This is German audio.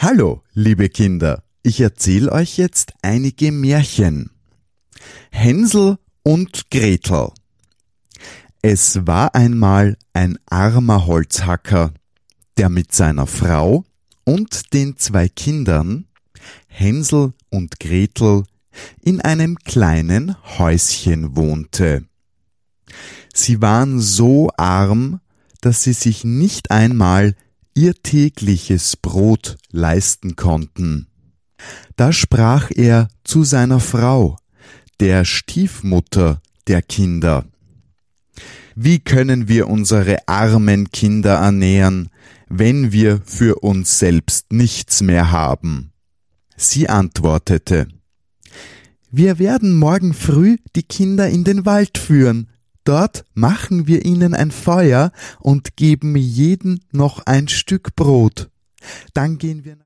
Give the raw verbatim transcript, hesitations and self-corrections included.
Hallo, liebe Kinder, ich erzähle euch jetzt einige Märchen. Hänsel und Gretel. Es war einmal ein armer Holzhacker, der mit seiner Frau und den zwei Kindern, Hänsel und Gretel, in einem kleinen Häuschen wohnte. Sie waren so arm, dass sie sich nicht einmal ihr tägliches Brot leisten konnten. Da sprach er zu seiner Frau, der Stiefmutter der Kinder: Wie können wir unsere armen Kinder ernähren, wenn wir für uns selbst nichts mehr haben? Sie antwortete: Wir werden morgen früh die Kinder in den Wald führen. Dort machen wir ihnen ein Feuer und geben jedem noch ein Stück Brot. Dann gehen wir